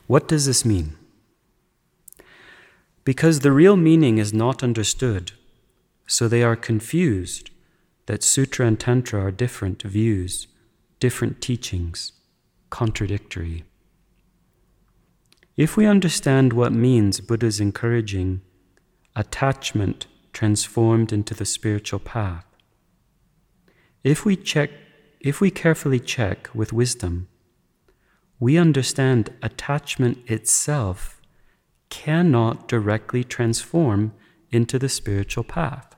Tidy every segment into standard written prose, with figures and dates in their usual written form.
What does this mean? Because the real meaning is not understood, so they are confused that Sutra and Tantra are different views, different teachings, contradictory. If we understand what means Buddha's encouraging attachment transformed into the spiritual path, if we carefully check with wisdom, we understand attachment itself cannot directly transform into the spiritual path.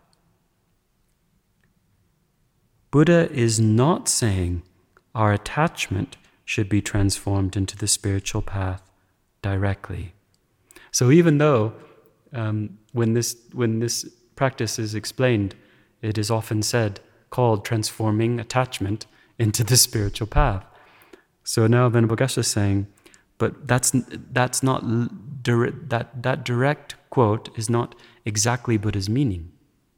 Buddha is not saying our attachment should be transformed into the spiritual path directly. So even though when this practice is explained, it is often called transforming attachment into the spiritual path. So now Venerable Geshe is saying, but that's not that direct quote is not exactly Buddha's meaning.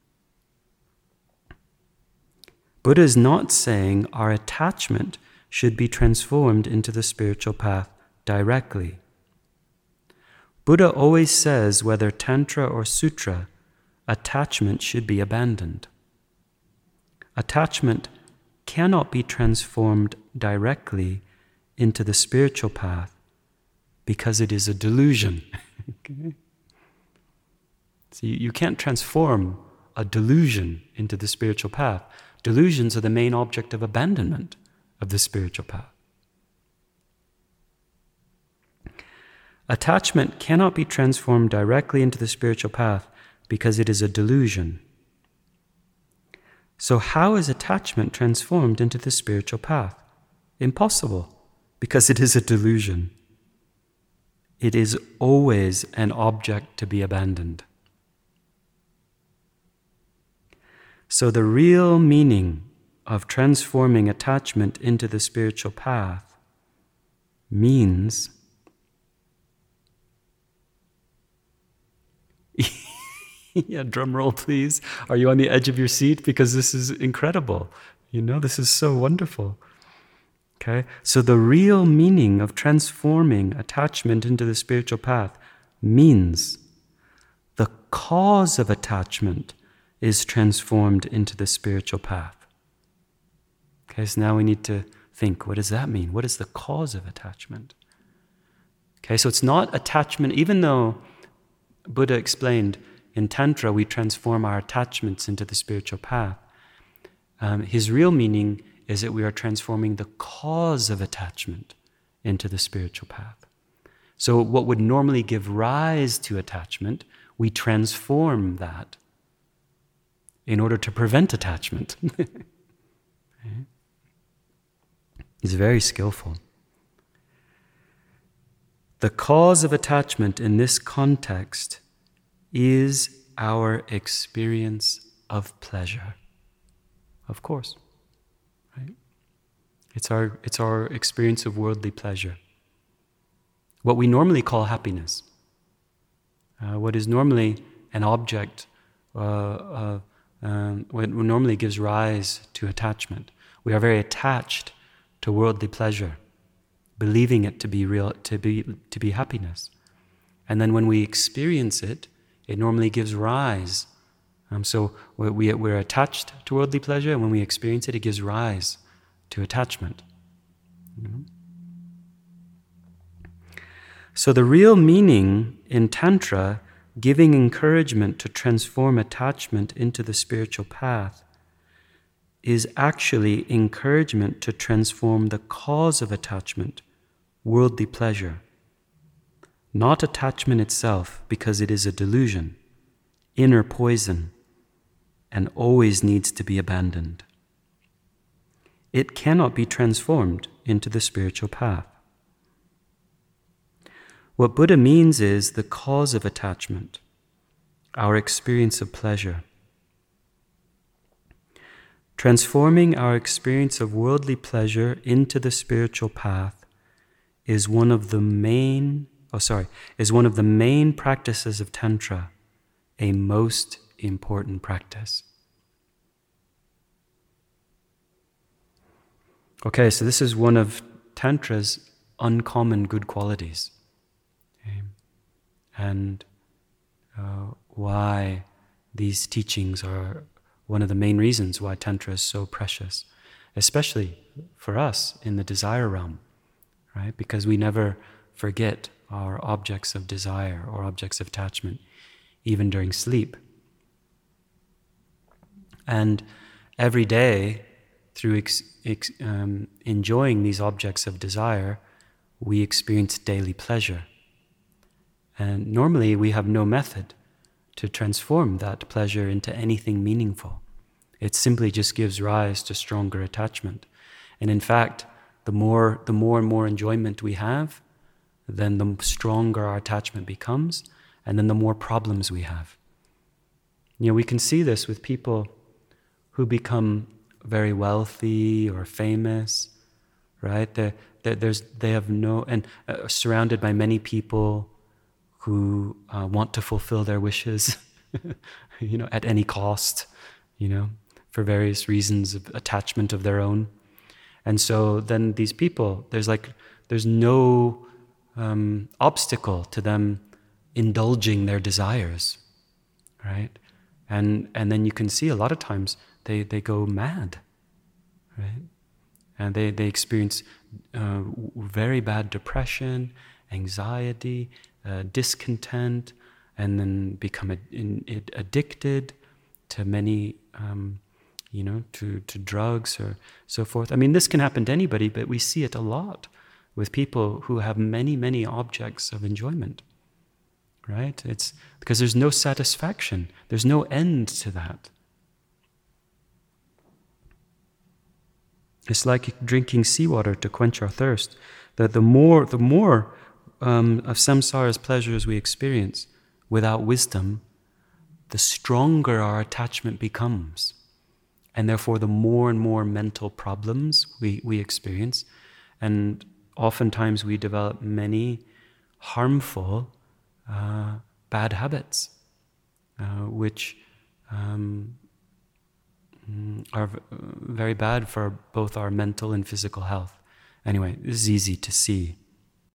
Buddha is not saying our attachment should be transformed into the spiritual path directly. Buddha always says whether Tantra or Sutra, attachment should be abandoned. Attachment cannot be transformed directly into the spiritual path because it is a delusion. Okay? So you can't transform a delusion into the spiritual path. Delusions are the main object of abandonment of the spiritual path. Attachment cannot be transformed directly into the spiritual path because it is a delusion. So how is attachment transformed into the spiritual path? Impossible, because it is a delusion. It is always an object to be abandoned. So the real meaning of transforming attachment into the spiritual path means yeah, drum roll please. Are you on the edge of your seat? Because this is incredible. This is so wonderful. Okay? So the real meaning of transforming attachment into the spiritual path means the cause of attachment is transformed into the spiritual path. Okay, so now we need to think, what does that mean? What is the cause of attachment? Okay, so it's not attachment, even though Buddha explained in Tantra we transform our attachments into the spiritual path. His real meaning is that we are transforming the cause of attachment into the spiritual path. So what would normally give rise to attachment, we transform that in order to prevent attachment. He's very skillful. The cause of attachment in this context is our experience of pleasure. Of course, right? It's our experience of worldly pleasure. What we normally call happiness. What is normally an object, what normally gives rise to attachment. We are very attached to worldly pleasure, believing it to be real, to be happiness. And then when we experience it, it normally gives rise. So we're attached to worldly pleasure, and when we experience it, it gives rise to attachment. So the real meaning in Tantra, giving encouragement to transform attachment into the spiritual path, is actually encouragement to transform the cause of attachment, worldly pleasure. Not attachment itself, because it is a delusion, inner poison, and always needs to be abandoned. It cannot be transformed into the spiritual path. What Buddha means is the cause of attachment, our experience of pleasure. Transforming our experience of worldly pleasure into the spiritual path is one of the main practices of Tantra, a most important practice. Okay, so this is one of Tantra's uncommon good qualities. and why these teachings are one of the main reasons why Tantra is so precious, especially for us in the desire realm, right? Because we never forget our objects of desire or objects of attachment, even during sleep. And every day, through enjoying these objects of desire, we experience daily pleasure. And normally we have no method to transform that pleasure into anything meaningful. It simply just gives rise to stronger attachment. And in fact, the more and more enjoyment we have, then the stronger our attachment becomes, and then the more problems we have. We can see this with people who become very wealthy or famous, right? They have no, and surrounded by many people who want to fulfill their wishes, at any cost, for various reasons of attachment of their own. And so then these people, there's no obstacle to them indulging their desires, right? And then you can see a lot of times they go mad, right? And they experience very bad depression, anxiety, discontent, and then become addicted to many, to drugs or so forth. I mean, this can happen to anybody, but we see it a lot with people who have many, many objects of enjoyment, right? It's because there's no satisfaction. There's no end to that. It's like drinking seawater to quench our thirst. That the more of samsara's pleasures we experience without wisdom, the stronger our attachment becomes. And therefore, the more and more mental problems we experience. And oftentimes we develop many harmful, bad habits, which are very bad for both our mental and physical health. Anyway, this is easy to see.